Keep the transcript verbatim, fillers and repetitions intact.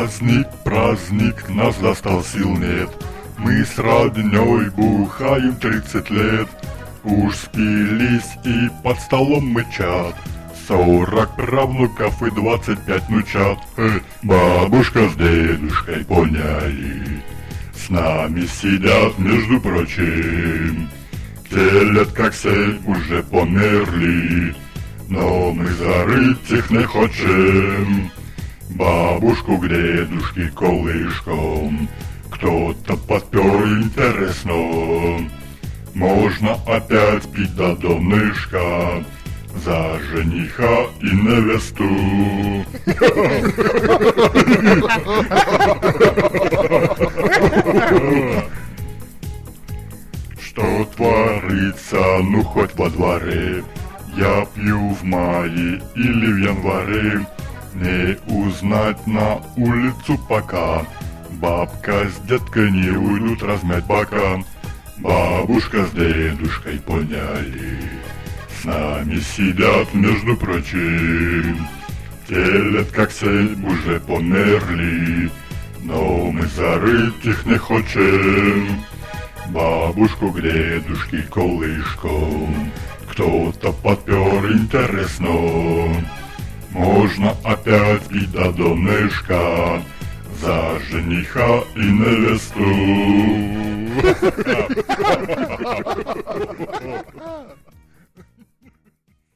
Праздник, праздник, нас застал, сил нет. Мы с роднёй бухаем тридцать лет. Уж спились и под столом мычат. Сорок правнуков и двадцать пять внучат. Э, бабушка с дедушкой поняли. С нами сидят, между прочим. Те лет как семь уже померли. Но мы зарыть их не хочем. Бабушку к дедушке колышком кто-то подпер, интересно. Можно опять пить до донышка за жениха и невесту. Что творится, ну хоть во дворе. Я пью в мае или в январе. Не узнать на улицу пока. Бабка с деткой не уйдут размять бока. Бабушка с дедушкой поняли. С нами сидят, между прочим. Те лет как семь уже померли. Но мы зарыть их не хочем. Бабушку к дедушке колышком кто-то подпер, интересно. Можно опять пить до донышка за жениха и невесту.